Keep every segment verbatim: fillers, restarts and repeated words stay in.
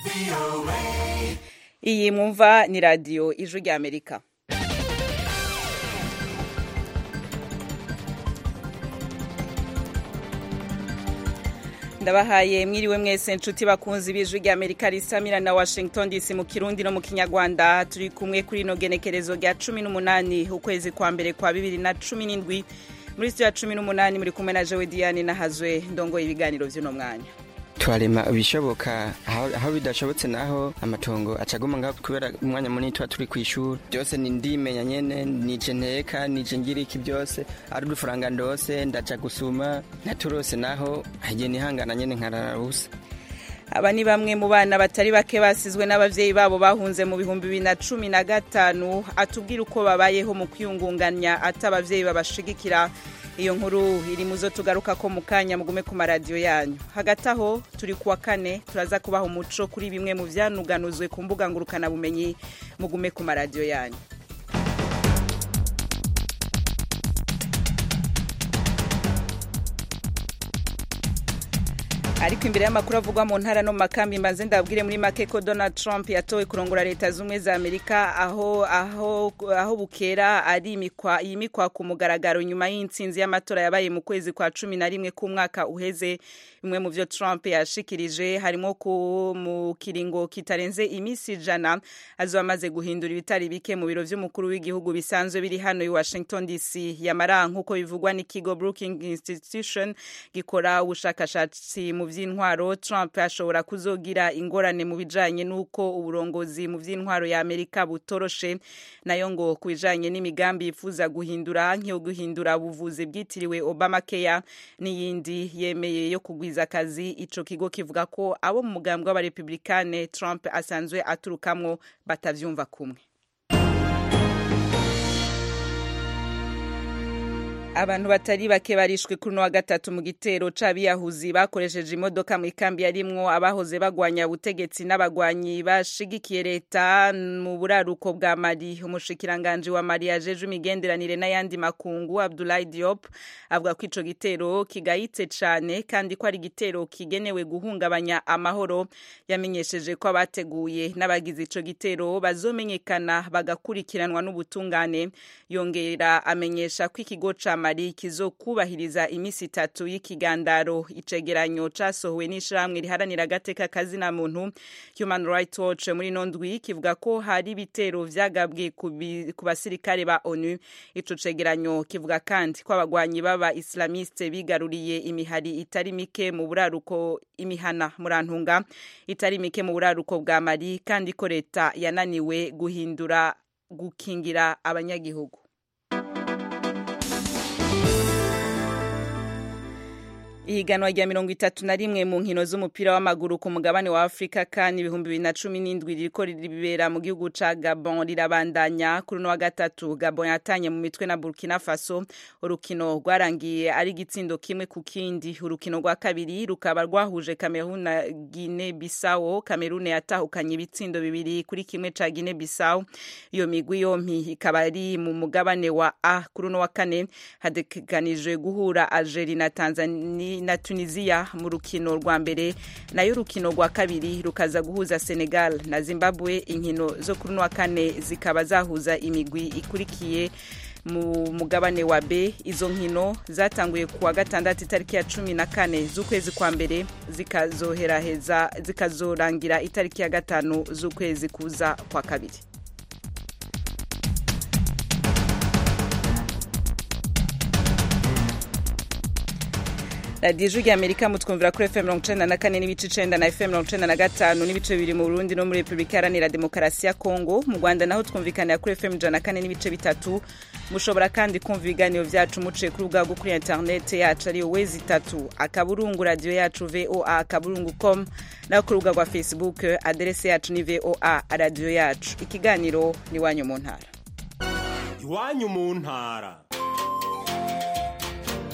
Iyi mwumva ni radio Ijwi rya Amerika. Ndabahaye mwiriwe mwese nshuti bakunzi b'Ijwi rya Amerika risamira na Washington D C mu Kirundi no mu Kinyarwanda. Turi kumwe kuri no genekerezo rya cumi n'umunani ukwezi kwa mbere kwa bibiri na cumi n'indwi. Muri studio ya cumi n'umunani muri kumwe na Jewe Diane na Hazwe ndongo ibiganiro vy'uno mwanya. Twarema bishoboka aho bidashobotse naho amatongo acaguma ngaho kubera umwanya munini twa turi kwishura byose ni ndimenya nyene nije nteka nije ngira iki byose ari udufaranga ndose ndaca gusuma naturose naho hagiye nihangana nyene nkararusa. Aba ni bamwe mu bana batari bake basizwe n'abavyeyi babo bahunze mu bihumbi bibiri na cumi na gatanu atubwira uko babayeho mu kwiyungunganya atabavyeyi babashigikira. Iyo nkuru iri muzo tugaruka ko mukanya mugume ku maradio yanyu. Hagati aho turi kuwa kane turaza kubaho umuco kuri bimwe mu vyanuganuzwe ku mbuga ngurukana bumenyi mugume ku maradio yanyu. Ariko imbere y'amakuru avugwa mu ntara no makambi mbanze ndabwire muri make ko Donald Trump yatowe kurongora leta z'umwe za Amerika aho aho aho bukera ari imikwa yimikwa ku mugaragaro nyuma y'intsinzi y'amatora yabaye mu kwezi kwa cumi na rimwe ku mwaka uheze. Imwe mu byo Trump yashikirije harimo ku mu kiringo kitarenze imisi jana azamaze guhindura ibitari bike mu biro vy'umukuru w'igihugu bisanzwe biri hano i Washington D C. Yamara nkuko bivugwa n'ikigo Brookings Institution gikora ubushakashatsi mu vy'intwaro, Trump ashobora kuzogira ingorane mu bijanye nuko uburongozi mu vy'intwaro ya Amerika butoroshe, nayo ngo kubijanye n'imigambi yifuza guhindura nk'iyo guhindura ubuvuzi bwitiriwe Obamacare n'iyindi yemeye yo kugwiza akazi. Ico kigo kivuga ko abo mu mugambwe w'abarepublikane Trump asanzwe aturukamwo batavyumva kumwe. Abantu batari bake barishwe kuri no wa gatatu mu gitero c'abiyahuzi bakoresheje imodoka mu ikambi yarimwo abahoze bagwanya ubutegetsi n'abagwanyi bashigikiye leta mu buraruko bwa Mali. Umushikiranganje wa Mali yajeje imigenderanire n'ayandi makungu Abdoulaye Diop avuga ko ico gitero kigayitse cane kandi ko ari gitero kigenewe guhungabanya amahoro. Yamenyesheje ko abateguye n'abagize ico gitero bazomenyekana bagakurikiranwa n'ubutungane. Yongera amenyesha ko ikigo ca Mali kizokubahiriza imisi itatu y'ikigandaro. Icegeranyo casohowe n'ishiramwe riharanira agateka kazina muntu Human Rights Watch muri nondwi kivuga ko hari bitero vyagabwe ku basirikare ba ONU. Ico cegeranyo kivuga kandi ko abagwanyi baba Islamiste bigaruriye imihari itari mike mu buraruko imihana murantunga itari mike mu buraruko bwa Mali kandi ko leta yananiwe guhindura gukingira abanyagihugu. Ihiganwa rya mirongo itatu na rimwe mu nkino z'umupira w'amaguru ku mugabane wa Afrika kandi ibihumbi bibiri na cumi n'indwi ririko ribera mu gihugu ca Gabon rirabandanya. Kuri no wa gatatu Gabon yatanye mu mitwe na Burkina Faso, urukino rwarangiye ari gitsindo kimwe ku kindi. Urukino rwa kabiri rukaba rwahuje Cameroon na Guinea Bissau. Cameroon yatahukanye ibitsindo bibiri kuri kimwe ca Guinea Bissau. Iyo migwi yompi ikaba ari mu mugabane wa A. Kuri no wa kane hadekanijwe guhura Algeria na Tanzania na Tunisia mu rukino rwa mbere, nayo rukino rwa kabiri rukaza guhuza Senegal na Zimbabwe. Inkino zo kuri wa kane zikaba zahuza imigwi ikurikiye mu mugabane wa B. Izo nkino zatanguye kuwa gatandatu itariki ya cumi na kane z'ukwezi kwa mbere zikazoheraheza zikazorangira itariki ya gatanu z'ukwezi kuza kwa kabiri. Radio Ijwi rya Amerika mutwumvira kuri F M mirongo icenda na kane n'ibice icenda na F M mirongo icenda na gatanu n'ibice bibiri mu Burundi no muri Republika Iharanira Demokarasi ya Kongo. Mu Rwanda naho twumvikanira kuri F M ijana na kane n'ibice bitatu. Mushobora kandi kumva ibiganiro vyacu muciye kuri urubuga rwo kuri internet yacu ari wezi itatu akaburungu radio yacu V O A akaburungu com na ku rubuga rwa Facebook adresse yacu ni V O A radio yacu. Ikiganiro ni wanyu mu ntara. Iwanyu mu ntara.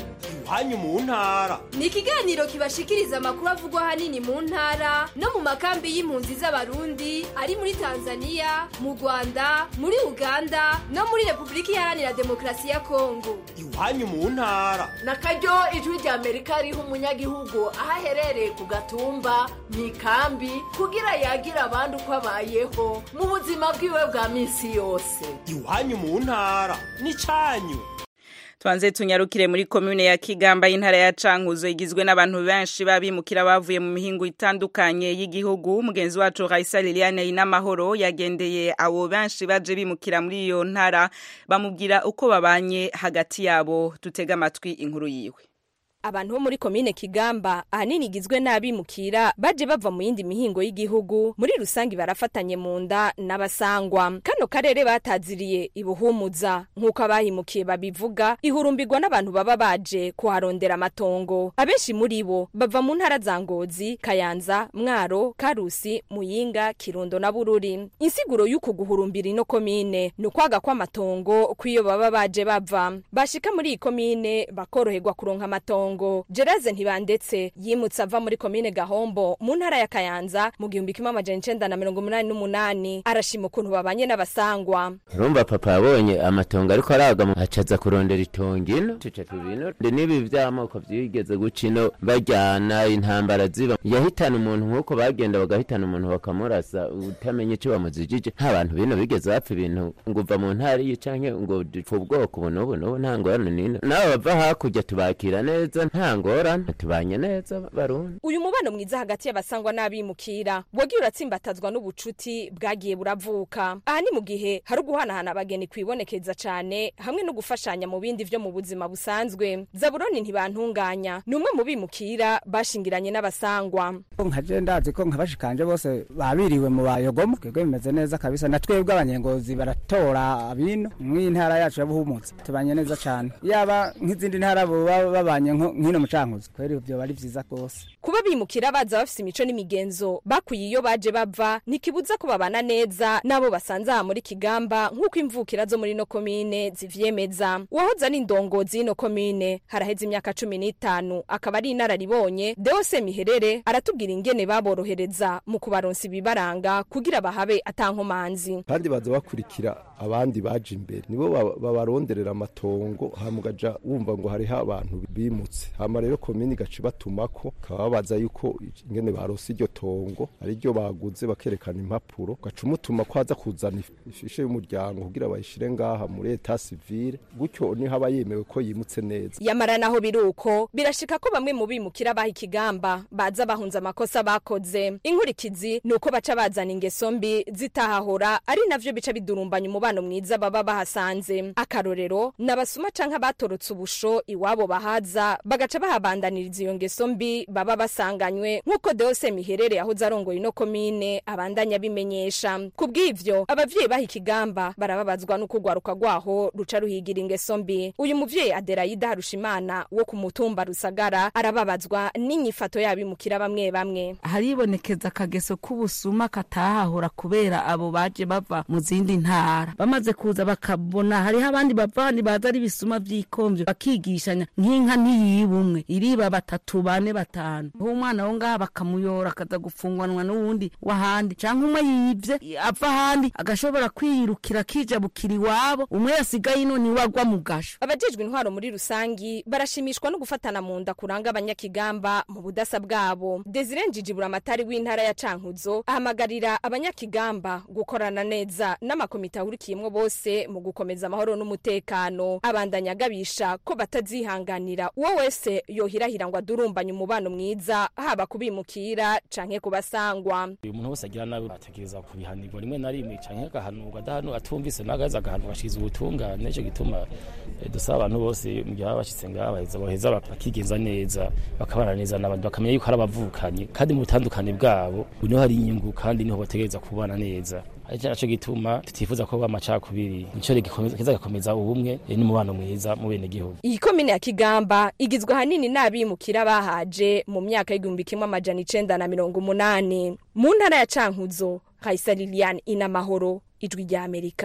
iwanyu mu ntara. Ni ikiganiro kibashikiriza amakuru avugwa hanini mu ntara no mu makambi y'impunzi z'abarundi ari muri Tanzania, mu Rwanda, muri Uganda no muri Republika Iharanira Demokarasi ya Kongo. Iwanyu mu ntara. Nakaryo ijwi rya Amerika riha umunyagihugu aho aherereye ku gatumba mu ikambi kugira yagira abandi uko abayeho mu buzima bwiwe bwa minsi yose. Iwanyu mu ntara ni canyu. Twanze tunyarukire muri commune ya Kigamba y'intara ya Cankuzo igizwe n'abantu benshi babimukira bavuye mu mihingo itandukanye y'igihugu. Mugenzi wacu Raisa Liliane Inamahoro yagendeye abo benshi baje bimukira muri iyo ntara bamubwira uko babanye hagati yabo. Tutega amatwi inkuru yiwe. Abantu bo muri komine Kigamba ahanini igizwe n'abimukira baje bava mu yindi mihingo y'igihugu muri rusangi barafatanye mu nda n'abasangwa. Kano karere bataziriye ibuhumuza nk'uko abahimukiye babivuga, ihurumbirwa n'abantu baba baje kuharondera amatongo. Abenshi muri bo bava mu ntara za Ngozi, Kayanza, Mwaro, Karusi, Muyinga, Kirundo na Bururi. Insiguro y'uku guhurumbira ino komine nukwaga kwa matongo kwiyo baba baje bava. Bashika muri iyi komine bakoroherwa kuronka amatongo. Gereze ntibandetse yimutse ava muri komine Gahombo mu ntara ya Kayanza mu gihumbi kimwe amajana icenda na mirongo umunani n'umunani. Arashima ukuntu babanye n'abasangwa. Urumva papa yabonye amatongo ariko araga mu acaza kurondera itongino tuce tubino nibi vyamoko vyigeze gucino bajyana intambara ziba yahitana umuntu nkuko bagenda bagahitana umuntu bakamurasa utamenye cyo bamuzijije. Nta bantu bino bigeze bapfa ibintu nguva mu ntari yicanke ngo ubwoko buno buno nta ngorane nino nawe bava hakurya tubakira neza nta ngorane tubanye neza barundi. Uyu mubano mwiza hagati y'abasangwa n'abimukira wagiye uratsimbatazwa n'ubucuti bwagiye buravuka. Aha ni mu gihe hari uguhanahana abageni kwibonekeza cyane hamwe no gufashanya mu bindi vyo mu buzima busanzwe. Zaburoni ntibantunganya numwe mu bimukira bashingiranye n'abasangwa. Nkaje ndazi ko nkabashikanje bose babiriwe mu bayogoma kwego bimeze neza kabisa. Natwebwe abanyengozi baratora abino mw'intara yacu yabuhumutse tubanye neza cyane. Yaba nk'izindi ntara bo babanye nkino mucankuzo kweri ivyo bari vyiza kose. Kuba bimukira baza bafise imico n'imigenzo bakuye iyo baje bava nikibuza ko babana neza nabo basanze aha muri Kigamba nk'uko imvukira zo muri no komine zivyemeza. Uwahoza n'indongozi ino komine haraheze imyaka cumi n'itanu akaba ari inararibonye. Deose Miherere aratubwira ingene baborohereza mu kubaronsa ibibaranga kugira bahabe atankomanzi. Kandi baza bakurikira abandi baje imbere nibo babaronderera amatongo hamugaja wumva ngo hari abantu bimutse. Hama rero komini gace batumako kababaza yuko ingene barose iryo tongo ari ryo baguze bakerekana impapuro gacumutuma ko aza kuzana ifishe y'umuryango kugira bayishire ngaha muri eta civile gutyo ni haba yemewe ko yimutse neza. Yamara naho biruko birashika ko bamwe mu bimukira baha Kigamba baza bahunza amakosa bakoze. Inkurikizi nuko baca bazana ingeso mbi zitahahora ari navyo bica bidurumbanya umubano mwiza baba bahasanze. Akarorero nabasuma canka batorotse ubusho iwabo bahaza bagaca bahabandaniriza iyo ngeso mbi baba basanganywe nk'uko Deose Miherere yahoze arongoye ino komine abandanya bimenyesha. Kubw'ivyo abavyeyi baha Kigamba barababazwa no kugwaruka gwaho ruca ruhigira ingeso mbi. Uyu muvyeyi Adelaide Harushimana wo ku mutumba Rusagara arababazwa n'inyifato yabimukira bamwe bamwe. Haribonekeza kageso kubusuma katahahora kubera abo baje bava mu zindi ntara bamaze kuza bakabona hari abandi bavani baza ari bisuma vy'ikomvyo bakigishanya nk'inka ntiyibumwe iriba batatu bane batanu umwana wo ngaha bakamuyora akaza gufungwanwa n'uwundi wahandi canke umwe yivye ava handi agashobora kwirukira kija bukiri wabo umwe yasigaye ino ni wagwa mu gasho. Abajejwe intwaro muri rusangi barashimishwa no gufatana mu nda kuranga abanyakigamba mu budasa bwabo. Desire Njijibura amatari w'intara ya Cankuzo ahamagarira abanyakigamba gukorana neza n'amakomite ahurikiyemwo bose mu gukomeza amahoro n'umutekano. Abandanya gabisha ko batazihanganira uwo wese yohirahira ngo adurumbanye umubano mwiza haba kubimukira canke kubasangwa. Uyu muntu wose agira nabi batekereza kubihanirwa rimwe na rimwe canke agahanurwa adahanu atumvise nagaza agahanurwa bashize ubutungane. Nico gituma dusaba abantu bose mu gihe bashitse ngaha baheza baheza bakigenza neza bakabana neza n'abandi bakamenya yuko ari abavukanye kandi mu butandukane bwabo niho hari inyungu kandi niho bategereza kubana neza. Aje gituma tutifuza ko bamacakubiri nico gikomeza gakomeza ubumwe n'umubano mwiza mu bene gihugu. Iyi komine ya Kigamba igizwe hanini n'abimukira bahaje mu myaka y'igihumbi kimwe amajana icenda na mirongo umunani mu ntara ya Cankuzo. Raisa Liliane Inamahoro, Ijwi rya Amerika.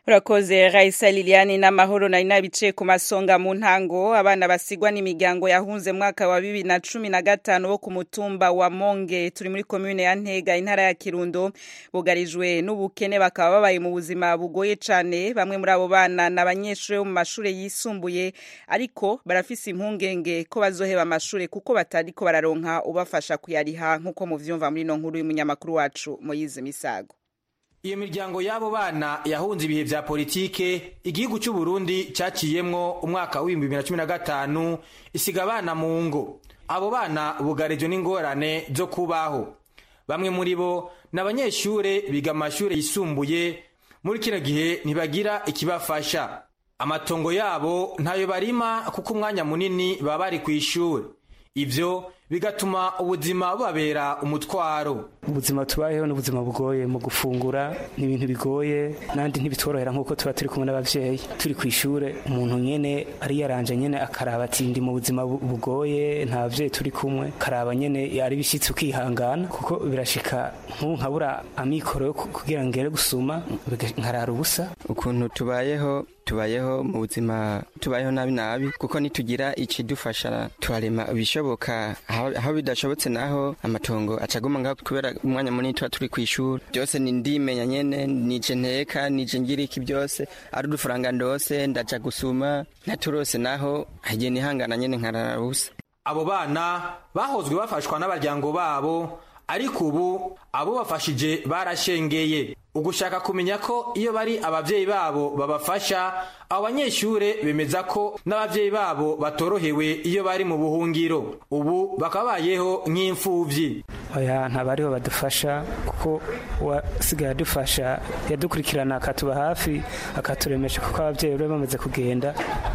Urakoze Raisa Liliane n'amahoro nari nabice ku masonga mu ntango abana basigwa n'imiryango yahunze mwaka wa bibiri na cumi na gatanu wo ku mutumba wa Monge turi muri commune ya Ntega intara ya Kirundo bugarijwe n'ubukene bakaba babaye mu buzima bugoye cane bamwe muri abo bana n'abanyeshure mu mashure yisumbuye ariko barafise impungenge ko bazoheba amashure kuko batariko bararonka ubafasha kuyariha nkuko muvyumva muri no nkuru y'umunyamakuru wacu Moyize Misago. Iyo miryango y'abo bana yahunze ibihe vya politike igihugu cy'u Burundi caciyemwo umwaka wa bibiri na cumi na gatanu isiga abana mu ngo. Abo bana bugarijwe n'ingorane zo kubaho. Bamwe muri bo n'abanyeshure biga amashure yisumbuye muri kino gihe ntibagira ikibafasha. Amatongo yabo ntayo barima kuko umwanya munini baba bari kw'ishure. Ivyo bigatuma ubuzima bubabera umutwaro. Ubuzima tubayeho n'ubuzima bugoye mu gufungura n'ibintu bigoye nandi ntibitworohera nkuko tuba turi kumwe n'abavyeyi turi kwishure umuntu nyene ari yaranje nyene akaraba ati ndi mu buzima bugoye nta bavyeyi turi kumwe karaba nyene ari bishitse ukihangana kuko birashika nku nkabura amikoro yo kugira ngere gusuma nkarara ubusa. Ukuntu tubayeho tubayeho mu buzima tubayeho nabi nabi kuko nitugira ikidufasha turarema bishoboka aho bidashobotse naho amatongo acaguma ngaho kubera umwanya munini tuba turi kwishura byose ni ndimenya nyene nije nteka nije ngira iki byose ari udufaranga ndose ndaja gusuma naturose naho hagiye nihangana nyene nkarara busa. Abo bana bahozwe bafashwa n'abaryango babo ariko ubu abo bafashije barashengeye. Ugushaka kumenya ko iyo bari abavyeyi babo babafasha abo banyeshure bemeza ko n'abavyeyi babo batorohewe iyo bari mu buhungiro ubu bakabayeho nk'imfuvyi. Oya ntabariho badufasha kuko wasigaye adufasha yadukurikirana akatuba hafi akaturemesha kuko abavyeyi bari bamaze kugenda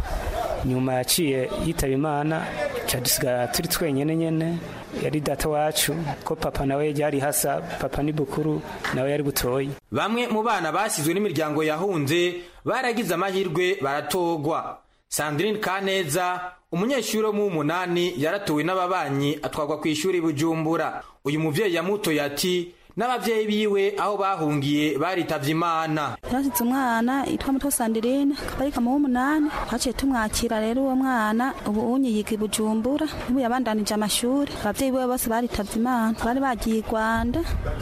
nyuma yaciye yitaba Imana cadusiga turi twenyene nyene yari data wacu ko papa nawe yari hasa papa ni bukuru nawe yari butoyi. Bamwe mu bana basizwe n'imiryango yahunze baragize amahirwe baratogwa. Sandrine Kaneza umunyeshuri mu munani yaratowe n'ababanyi atwagwa ku ishuri Bujumbura. Uyu muvyeyi yamutoye ati n'abavyeyi biwe aho bahungiye baritavye Imana. Yarashitse umwana itwa Muto Sandrine kabarika mu munani haciye tumwakira rero uwo mwana ubu unyi yiga Bujumbura ubu yabandanije amashuri abavyeyi biwe bose baritavye Imana bari bagiye i Rwanda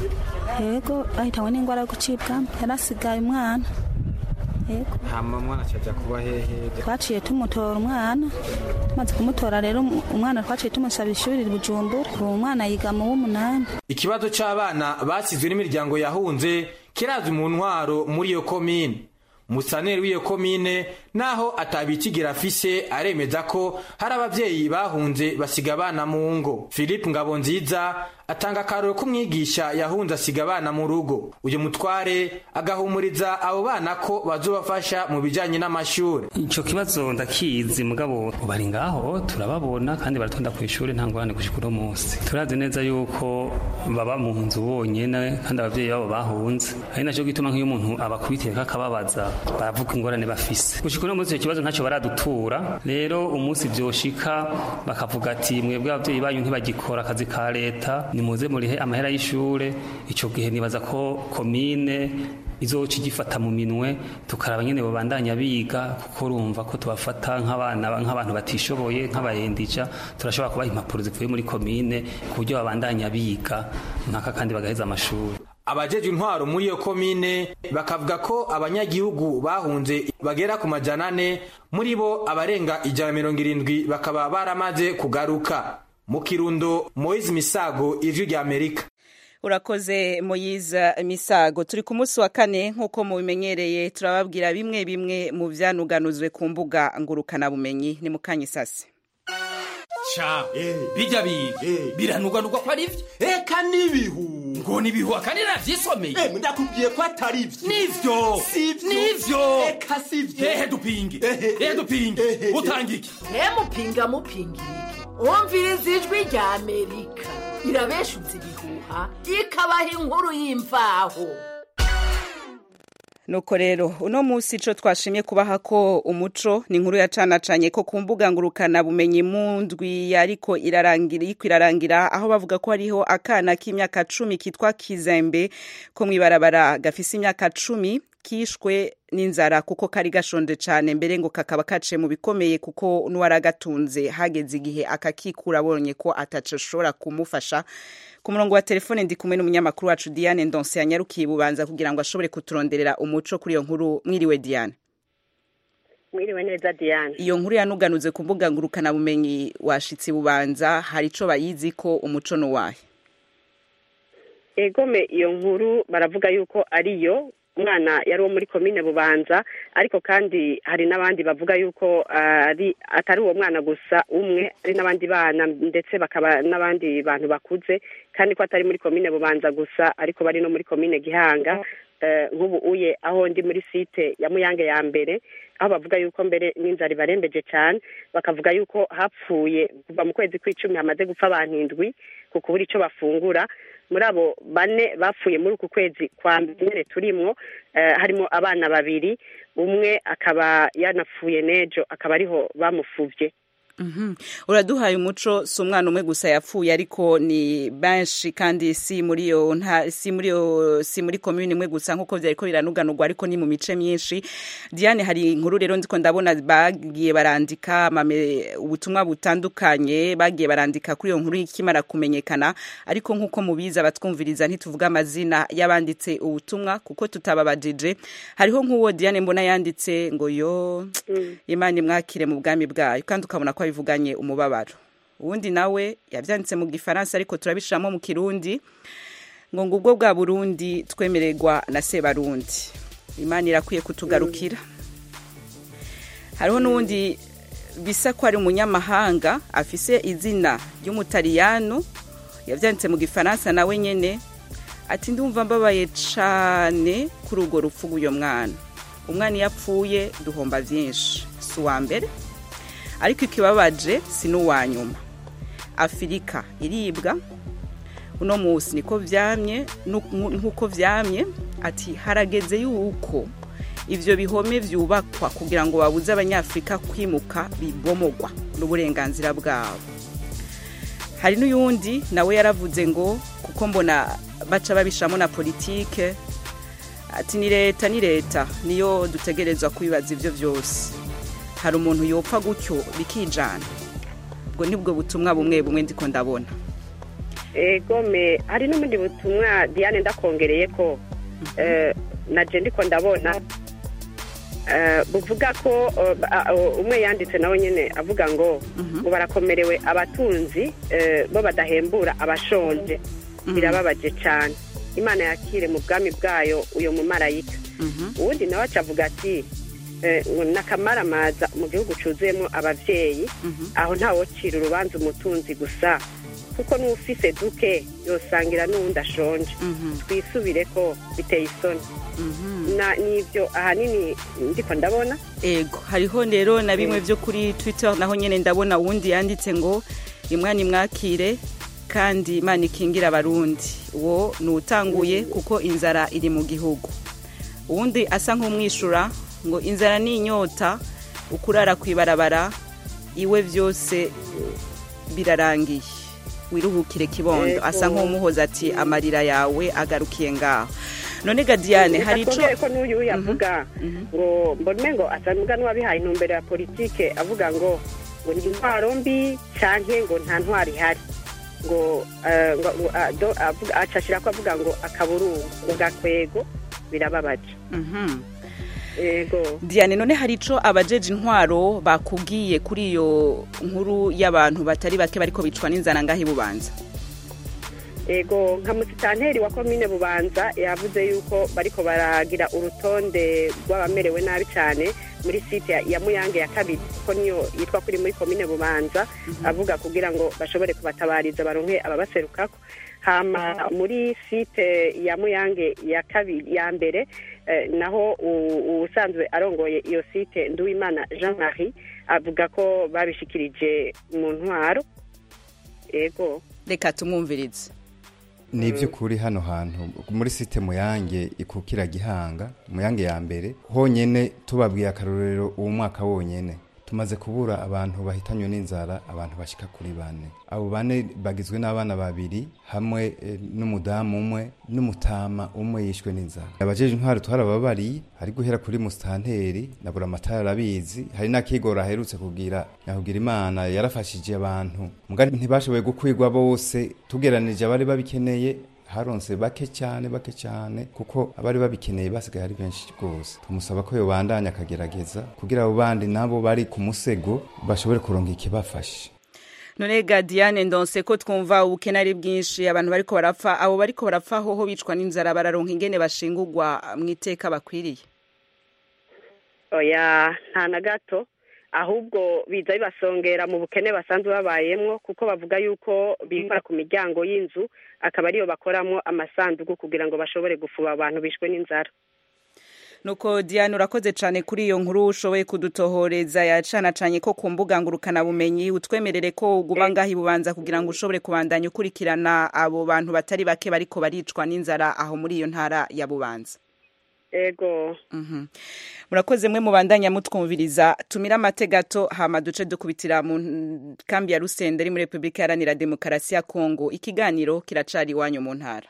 yego bahitawe n'ingwara yo gucibwa yarasigaye umwana yego hama mwana cyaja kuba hehe twaciye tumutora umwana maze kumutora rero umwana twaciye tumusaba ishuri Bujumbura uwo mwana yiga mu munani. Ikibazo c'abana basizwe n'imiryango yahunze kirazwi mu ntwaro muri iyo komine. Musaneri w'iyo komine naho atabikigira afise aremeza ko hari abavyeyi bahunze basiga abana mu ngo. Philippe Ngabonziza atanga karoro kumwigisha yahunze asiga abana mu rugo. Uyu mutware agahumuriza abo bana ko bazobafasha mu bijanye n'amashuri. Ico kibazo ndakizi mugabo bari ngaho turababona kandi baratonda ku ishuri nta ngorane gushika uno munsi. Turazi neza yuko baba mu nzu bonyene kandi abavyeyi babo bahunze. Ari naco gituma nk'iyo umuntu abakubitiye kakababaza baravuga ingorane bafise. Gushika uno munsi icyo kibazo ntacyo baradutura. Rero umunsi vyoshika bakavuga ati mwebwe abavyeyi banyu ntibagikora akazi ka leta nimuze murihe amahera y'ishure. Ico gihe nibaza ko komine izoca igifata mu minwe tukaraba nyene babandanya biga kuko urumva ko tubafata nk'abana nk'abantu batishoboye nk'abayendija turashobora kubaha impapuro zivuye muri komine ku buryo babandanya biga nkaka kandi bagaheza amashuri. Abajeje intwaro muri iyo komine bakavuga ko abanyagihugu bahunze bagera ku majana ane muri bo abarenga ijana mirongo irindwi bakaba baramaze kugaruka. Mu Kirundo Moise Misago ijwi rya Amerika. Urakoze Moyiza Misago. Turi ku munsi wa kane nkuko mubimenyereye turababwira bimwe bimwe mu vyanuganuzwe ku mbuga ngurukana bumenyi ni mukanye sase. Cha bijya biga biranuganurwa ko ari vyo eka nibihu ngo nibihu akandi navyisomeye eh ndakubwiye ko atari vyo nivyo nivyo eka sivyo ehe dupinge ehe dupinge utangike he mupinga mupingirike umviriza ijwi rya Amerika irabeshutse ibihuha ikabaha inkuru y'imvaho. Nuko rero uno musi ico twashimye kubaha ko umuco ni inkuru yacanacanye ko ku mbuga ngurukana bumenyi mu ndwi yariko irarangira iko irarangira aho bavuga ko hariho akana k'imyaka cumi kitwa Kizembe ko mwibarabara gafise imyaka cumi kishwe n'inzara kuko kari gashonje cyane mbere ngo kakaba kaciye mu bikomeye kuko n'uwaragatunze hageze igihe akakikura abonye ko atashobora kumufasha. Ku murongo wa telefone ndi kumwe n'umunyamakuru wacu Diane Ndonse yanyarukiye Bubanza kugira ngo ashobore kuturonderera umuco kuri iyo nkuru. Mwiriwe Diane. Mwiriwe neza Diane. Iyo nkuru yanuganuze ku mbuga ngurukana bumenyi washitsi Bubanza, hari ico bayizi ko umuco no wahe? Egome iyo nkuru baravuga yuko ariyo umwana yari wo muri komine Bubanza, ariko kandi hari n'abandi bavuga yuko ari atari uwo mwana gusa umwe, ari n'abandi bana ndetse bakaba n'abandi bantu bakuze, kandi ko atari muri komine Bubanza gusa ariko bari no muri komine Gihanga. Nk'ubu uye aho ndi muri site ya Muyange ya mbere, aho bavuga yuko mbere n'inzara barembeje cyane, bakavuga yuko hapfuye kuva mu kwezi kw'icumi hamaze gupfa abantu indwi ku kubura ico bafungura. Muri abo bane bapfuye muri uku kwezi kwa mbere turimwo, harimo abana babiri, umwe akaba yanapfuye nejo akaba ariho bamufuvye. Mhm. Uraduhaye umuco si umwana umwe gusa yapfuye ariko ni benshi kandi si muri yo nta si muri yo si muri commune imwe gusa nkuko vyariko biranuganurwa ariko ni mu mice myinshi. Diane, hari inkuru rero ndiko ndabona bagiye barandika mame ubutumwa butandukanye bagiye barandika kuri iyo nkuru ikimara kumenyekana, ariko nkuko mubiza batwumviriza ntituvuga amazina yabanditse ubutumwa kuko tutababajije. Hariho nk'uwo Diane mbona yanditse ngo yo mm. Imana imwakire mu bwami bwayo, kandi ukabona ko bivuganye umubabaro. Uwundi nawe yavyanditse mu Gifaransa ariko turabishiramo mu Kirundi ngo ngubwo bwa Burundi twemererwa na se Barundi, Imana irakwiye kutugarukira. Hariho n'uwundi bisa ko ari umunyamahanga afise izina ry'umutaliyano yavyanditse mu Gifaransa nawe nyene ati ndumva mbabaye cane kuri urwo rupfu rw'uyo mwana. Umwana yapfuye duhomba vyinshi, si uwa mbere ariko ikibabaje si n'uwa nyuma. Afirika iribwa uno musi niko vyamye nkuko vyamye, ati harageze yuko ivyo bihome vyubakwa kugira ngo babuze abanyafrika kwimuka bibomogwa n'uburenganzira bwabo. Hari n'uyundi nawe yaravuze ngo kuko mbona baca babishamo na politike, ati ni leta ni leta niyo dutegerezwa kwibaza ivyo vyose, hari umuntu yopfa gutyo bikijana. Ubwo nibwo butumwa bumwe bumwe ndiko ndabona. Egome hari n'umundi butumwa Diane ndakongereye ko eh naje ndiko ndabona eh buvuga ko umwe yanditse nawe nyene avuga ngo ngo barakomerewe abatunzi bo badahembura abashonje, birababaje cyane. Imana yakire mu bwami bwayo uyo mu marayika. Uwundi nawe acavuga ati nakamara maza mu gihugu cuzuyemo abavyeyi, aho ntawo cira urubanza umutunzi gusa kuko n'ufise duke yosangira n'uwundi ashonje. Twisubire ko biteye isoni. Na nivyo ahanini ndiko ndabona. Ego hariho rero na bimwe vyo kuri Twitter naho nyene ndabona wundi yanditse ngo imwana imwakire kandi Imana ikingira abarundi. Uwo nutanguye kuko inzara iri mu gihugu. Uwundi asa nk'umwishura ngo inzara ni inyota, ukurara kwibarabara iwe vyose birarangiye, wiruhukire kibondo. Asa nk'umuhoza ati amarira yawe agarukiye ngaho. None ga Diane, hari ico ko n'uyu yavuga ngo mbone ngo asanuga n'uwabihaye intumbero ya politike avuga ngo ngo ni intwaro mbi canke ngo nta ntwari hari, ngo avuga acashira ko avuga ngo akaburungu ugakwego birababaje. Mhm. Ego Diane, none hari ico abajeje intwaro bakubwiye kuri iyo nkuru y'abantu batari bake bariko bicwa n'inzara ngahi Bubanza? Ego nka musitanteri wa komine Bubanza yavuze yuko bariko baragira urutonde rw'abamerewe nabi cyane muri site ya Muyange ya kabiri ko niyo yitwa kuri muri komine Bubanza. Avuga kugira ngo bashobore kubatabariza baronke ababaserukako. Hama muri site ya Muyange ya kabiri ya mbere eh, naho usanzwe arongoye iyo site Nduwimana Jean Marie avuga ko babishikirije mu ntwaro. Ego reka tumwumvirize. Ni by'ukuri hano hantu muri site Muyange ikukira Gihanga, Muyange ya mbere honyene tubabwiye akarorero uwo mwaka wonyene tumaze kubura abantu bahitanywe n'inzara abantu bashika kuri bane. Abo bane bagizwe n'abana babiri hamwe e, n'umudamu umwe n'umutama umwe yishwe n'inzara. Abajeje intwaro twarababari ari guhera kuri mustanteri na buramatara arabizi, hari nakigora aherutse kugira yahugira Imana yarafashije abantu mugari ntibashoboye gukwirwa bose tugeranije abari babikeneye haronse bake cyane bake cyane kuko abari babikeneye basigaye ari benshi rwose. Tumusaba ko yobandanya akagerageza kugira abo bandi nabo bari ku musego bashobore kuronka ikibafasha. None Diane Ndonse ko twumva ubukene ari bwinshi abantu bariko barapfa abo bariko barapfa hoho bicwa n'inzara bararonka ingene bashingurwa mwiteka bakwiriye. Oya nta na gato ahubwo biza bibasongera mu bukene basanzwe babayemwo kuko bavuga yuko bikora ku miryango y'inzu akaba ariyo bakoramo amasanduku kugira ngo bashobore gufuba abantu bishwe n'inzara. Nuko Diane urakoze cyane kuri iyo nkuru ushoboye kudutohoreza yacanacanye ko ku mbuga ngurukana bumenyi utwemerere ko uguba ngahi bubanza kugira ngo ushobore kubandanya ukurikirana abo bantu batari bake bariko baricwa n'inzara aho muri iyo ntara ya Bubanza. Ego. Mhm. Murakoze mwe mubandanya mutwumviriza tumira amategato hama duce dukubitira mu kambi ya Rusende muri Republika Iharanira Demokarasi ya Kongo. Ikiganiro kiracari wanyu mu ntara.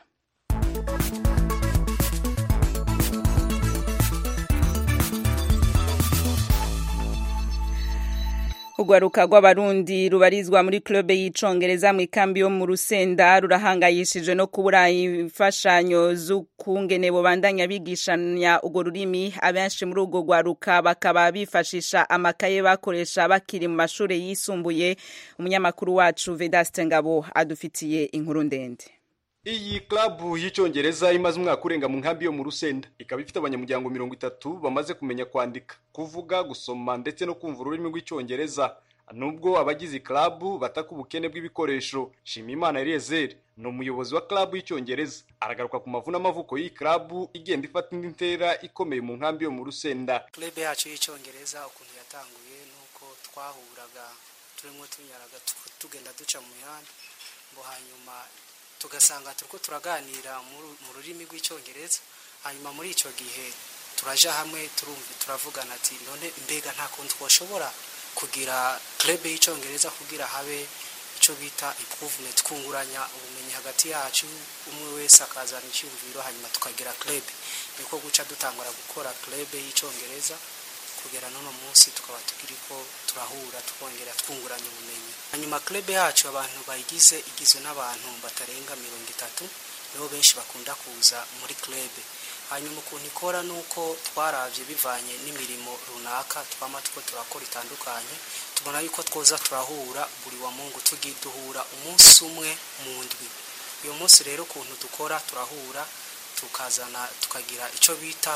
Ugwaruka rw'abarundi rubarizwa muri club y'icongereza mu ikambi yo mu Rusenda rurahangayishije no kubura imfashanyo z'ukungene bo bandanya bigishanya ugo rurimi. Abenshi muri ugo gwaruka bakaba bifashisha amakaye bakoresha bakiri mu mashure yisumbuye. Umunyamakuru wacu Vedaste Ngabo adufitiye inkuru ndende. Iyi klabu y'icongereza imaze umwaka urenga mu nkambi yo mu Rusenda ikaba ifite abanyamuryango mirongo itatu bamaze kumenya kwandika, kuvuga, gusoma ndetse no kumva ururimi rw'icyongereza. Nubwo abagize klabu bataka ubukene bw'ibikoresho, Shimimana Eliezer no umuyobozi wa klabu y'icyongereza aragaruka ku mavuna amavuko y'iyi klabu igenda ifata indi ntera ikomeye mu nkambi yo mu Rusenda. Klabu yacu y'icyongereza ukuntu yatanguye nuko twahuraga turimo tunyaraga tugenda duca mu mihanda ngo hanyuma tugasanga turiko turaganira mu rurimi rw'icyongereza. Hanyuma muri ico gihe turaja hamwe turumva turavugana ati none mbega nta kuntu twashobora kugira club y'icyongereza kugira habe ico bita improvement kunguranya ubumenyi hagati yacu umwe wese akazana icyumviro hanyuma tukagira club. Niko guca dutangura gukora club y'icyongereza kugera none munsi tukaba tukiriko turahura tukongera twunguranya ubumenyi. Hanyuma club yacu abantu bayigize igizwe n'abantu batarenga mirongo itatu nibo benshi bakunda kuza muri club. Hanyuma ukuntu ikora nuko twaravye bivanye n'imirimo runaka twama two turakora itandukanye, tubona yuko twoza turahura buri wa Mungu tugiduhura umunsi umwe mu ndwi. Uyo munsi rero ukuntu dukora turahura tukazana tukagira ico bita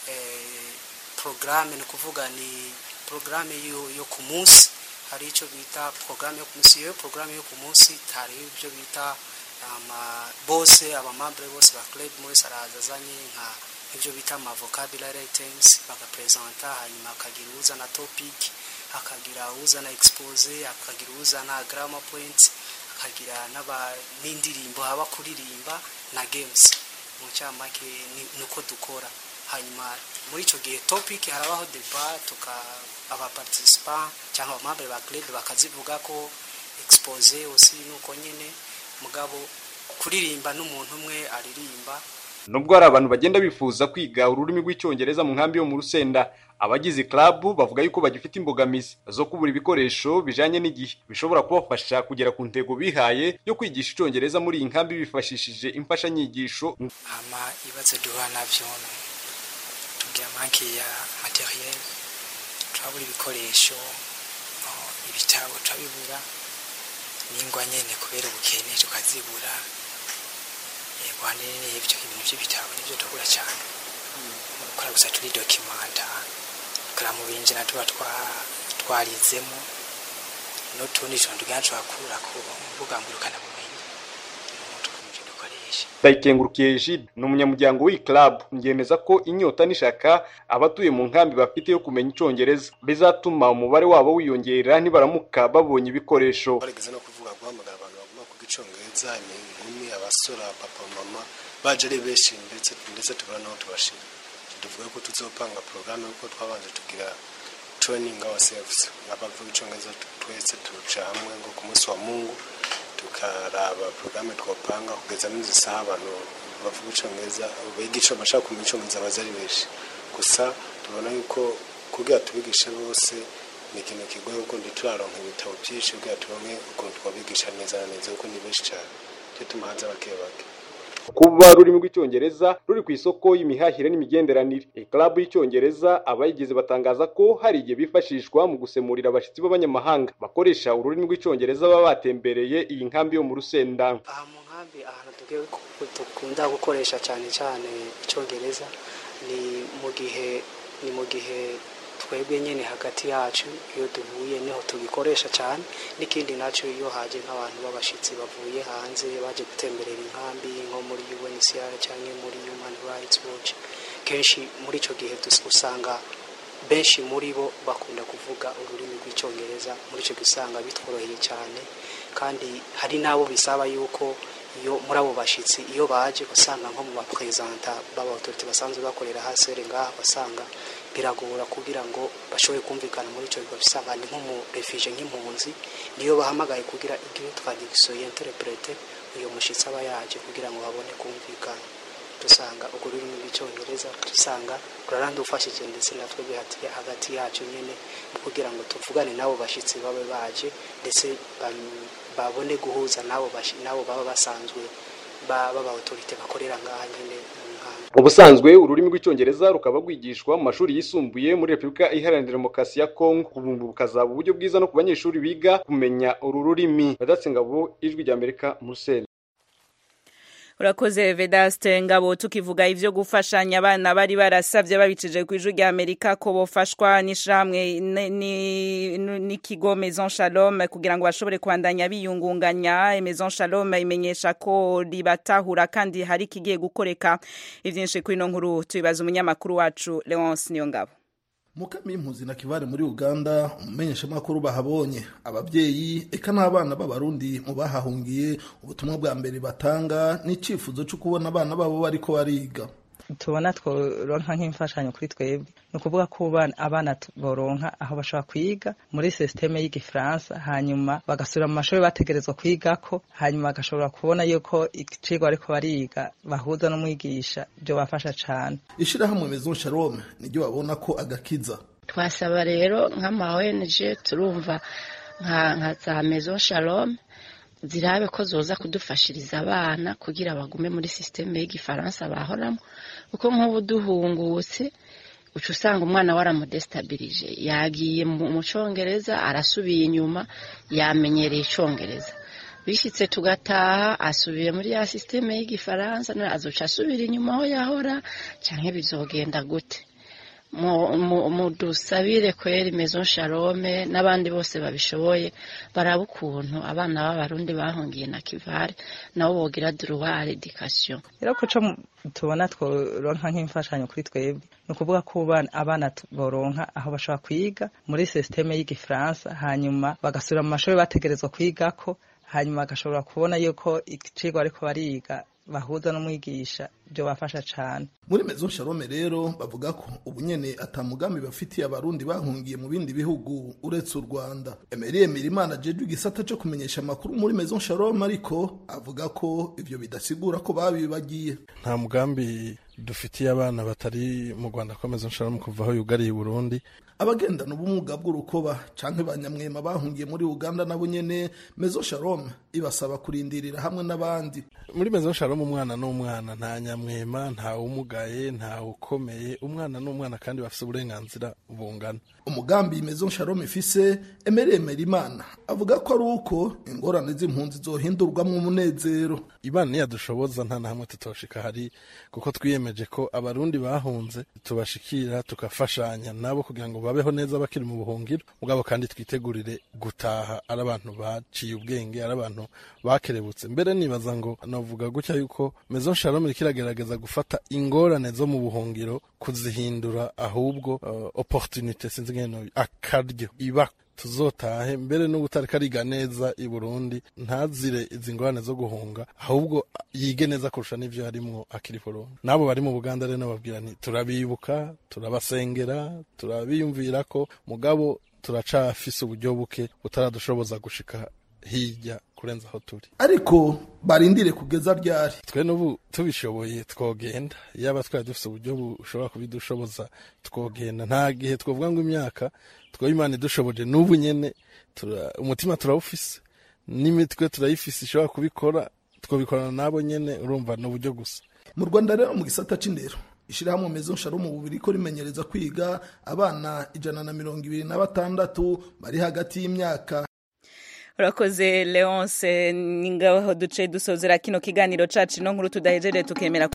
eh programme no kuvuga ni programme yo yo ku munsi. Hari ico bita programme yo ku munsi. Yo programme yo ku munsi tari ibyo bita ama bose abamambre bose ba club muri sarazazanye nka ibyo bita ama vocabulary items bagapresenta hanyuma akagira uza na topic akagira uza na expose akagira uza na grammar points akagira naba n'indirimbo haba kuririmba na games. Mu cyamake nuko dukora. Hanyuma muri ico gihe topic harabaho debate tuka aba participant cyangwa abamambre ba club bakazivuga ko expose aussi nuko nyene mugabo kuririmba n'umuntu umwe aririmba. Nubwo hari abantu bagenda bifuza kwiga ururimi rw'icyongereza mu nkambi yo mu Rusenda, abagize club bavuga yuko bagifite imbogamizi zo kubura ibikoresho bijanye n'igihe bishobora kubafasha kugera ku ntego bihaye yo kwigisha icyongereza muri iyi nkambi bifashishije imfasha nyigisho. Ama ibaze duha navyo tugira manke ya materiel, twabura ibikoresho, ibitabo twabibura ningwa nyene kubera ubukene tukazibura. Yego hanene ibyo ibintu by'ibitabo nibyo tugura cyane. Ukora gusa turi documenta kora mu binjira tuba twa twarizemo no tundi cyo tugacu akura ko mvuga ngurukana bumenyi tukumije dukoresha. Ndayikengurukiye Egide ni umunyamuryango w'iyi club ngemeza ko inyota n'ishaka abatuye mu nkambi bafite yo kumenya icyongereza bizatuma umubare wabo wiyongera nibaramuka babonye ibikoresho. Barigeze no kuvuga guhamagara abantu baguma ku gicongereza inkumi abasora papa mama baje ari benshi ndetse ndetse tubona naho tubashira. Tuvuga ko tuzopanga programme uko twabanje tugira training ourselves abavuga icongereza twese tuja hamwe ngo ku munsi wa Mungu tukaraba programme twopanga kugeza n'izi saha abantu bavuga icongereza biga ico bashaka kumenya icongereza bazari benshi gusa tubona yuko kugira tubigisha bose ni ikintu kigoye kuko ntituraronka ibitabo byinshi kugira turonke ukuntu twabigisha neza neza kuko ni benshi cyane cyo tumuhanze bake bake. Kuba rurimi rw'icyongereza ruri ku isoko y'imihahire n'imigenderanire, club y'icyongereza abayigize batangaza ko hari igihe bifashishwa mu gusemurira abashitsi b'abanyamahanga bakoresha ururimi rw'icyongereza baba batembereye iyi nkambi yo mu Rusenda. Aha mu nkambi ahantu tugiye dukunda gukoresha cyane cyane icyongereza ni mu gihe ni mu gihe twebwe nyene hagati yacu iyo duhuye niho tugikoresha cyane, n'ikindi naco iyo haje nk'abantu b'abashitsi bavuye hanze baje gutemberera inkambi nko muri U N C R cyangwa muri Human Rights Watch, kenshi muri ico gihe usanga benshi muri bo bakunda kuvuga ururimi rw'icyongereza, muri ico gisanga bitworoheye cyane, kandi hari nabo bisaba yuko iyo muri abo bashitsi iyo baje usanga nko mu bapresenta baba autorité basanzwe bakorera hasere ngaha basanga biragora kugira ngo bashobore kumvikana muri ico bigo bisanga ni nko mu refugee nk'impunzi niyo bahamagaye kugira igire traduction interprete uyo mushitsi aba yaje kugira ngo babone kumvikana. Dusanga ubwo rurimi rw'icyongereza dusanga ruraranda ufashije ndetse natwe bihatiye hagati yacu nyene kugira ngo tuvugane nabo bashitsi babe baje ndetse babone guhuza nabo nabo baba basanzwe baba autorité bakorera ngaha nyene. Ubusanzwe ururimi rw'icyongereza rukaba rwigishwa mu mashuri yisumbuye muri Republika Iharanira Demokarasi ya Kongo, bukazaba uburyo bwiza no ku banyeshuri biga kumenya uru rurimi. Badatsengabo Ijwi rya Amerika mu Rusenda. Urakoze Vedaste Ngabo. Tukivuga ivyo gufashanya abana bari barasavye babicije ku Ijwi rya Amerika ko bofashwa n'ishamwe n'ikigo Maison Shalom kugira ngo bashobore kwandanya biyungunganya. Maison Shalom imenyesha ko ribatahura kandi hari kigiye gukoreka. Ivyinshi kuri no nkuru tubibaza umunyamakuru wacu Leonce Niyongabo. Mukami impuzi na Kivare muri Uganda umumenyesha makuru bahabonye abavyeyi eka n'abana b'abarundi mu bahahungiye ubutumwa bwa mbere batanga n'icifuzo cyo kubona abana babo bariko bariga. Tubona tworonka nk'imfashanyo kuri twebwe no kuvuga ko abana boronka aho bashobora kwiga muri systeme y'Igifaransa, hanyuma bagasura mu mashuri bategerezwa kwigako, hanyuma bagashobora kubona yuko icigwa ariko bariga bahuza n'umwigisha byo bafasha cyane. Ishirahamwe Maison Shalom niryo babona ko agakiza. Twasaba rero nk'ama O N G turumva nka nka za Maison Shalom zirabe ko zoza kudufashiriza abana kugira bagume muri systeme y'Igifaransa bahoramo, uko nk'ubu duhungutse ucu usanga umwana waramudestabilize yagiye mu Congereza arasubiye inyuma yamenyereye Congereza, bishitse tugataha asubiye muri ya systeme y'Igifaransa azoca asubira inyuma aho yahora canke bizogenda gute. mu dusabire kweri Maison Shalom n'abandi bose babishoboye baraba ukuntu abana b'abarundi bahungiye na Kivare nabo bogira droit à l'éducation. Rero ko cyo tubona tworonka nk'imfashanyo kuri twebwe no kuvuga ko abana boronka aho bashobora kwiga muri systeme y'Igifaransa, hanyuma bagasura mu mashuri bategerezwa kwigako, hanyuma bagashobora kubona yuko icigwa ariko bariga bahuza n'umwigisha byo bafasha cyane. Muri Maison Shalom rero bavuga ko ubunyene atamugambi bafitiye abarundi bahungiye mu bindi bihugu uretse u Rwanda. Emerie Mirimana jeje gisata cyo kumenyesha makuru muri Maison Shalom ariko avuga ko ivyo bidasigura ko babibagiye. Nta mugambi dufitiye abana batari mu Rwanda ko Maison Shalom kuva aho yugariye Burundi. Abagendana ubumuga bw'urukoba canke banyamwema bahungiye muri Uganda nabo nyene Maison Shalom ibasaba kurindirira hamwe n'abandi. Muri Maison Shalom umwana n'umwana, nta nyamwema, nta umugaye, nta ukomeye, umwana n'umwana kandi bafite uburenganzira bungana. Umugambi Maison Shalom ifise Emerie Merimana avuga ko ari uko ingorane z'impunzi zohindurwa mu munezero. Imana yadushoboza nta na hamwe tutoshika hari, kuko twiyemeje ko abarundi bahunze tubashikira tukafashanya nabo kugira ngo babeho neza bakiri mu buhungiro, mugabo kandi twitegurire gutaha ari abantu baciye ubwenge, ari abantu bakerebutse. Mbere nibaza ngo navuga gutya yuko Maison Shalom ikiragerageza gufata ingorane zo mu buhungiro kuzihindura ahubwo uh, opportunité sinzi ngeno akaryo iba tuzotahe mbere n'ubutariko ariga neza i Burundi ntazire izi ngorane zo guhunga ahubwo yige neza kurusha n'ivyo harimwo akiri Burundi. Nabo bari mu Buganda rero nababwira nti turabibuka turabasengera turabiyumvira ko mugabo turacafise uburyo buke butaradushoboza gushika hirya kurenza aho turi, ariko barindire kugeza ryari. Twe n'ubu tubishoboye twogenda, yaba twari dufise uburyo bushobora kubidushoboza twogenda. Nta gihe twovuga ngo imyaka twoba Imana idushoboje, n'ubu nyene umutima turawufise n'imitwe turayifise ishobora kubikora, twobikorana nabo nyene, urumva n'uburyo gusa. Mu Rwanda rero mu gisata c'indero ishirahamwe Maison Shalom mu bubiri ko rimenyereza kwiga abana ijana na mirongo ibiri na batandatu bari hagati y'imyaka. Urakoze Leonce, ningaho duce dusozera kino kiganiro cacu no nkuru tudahejeje tukemera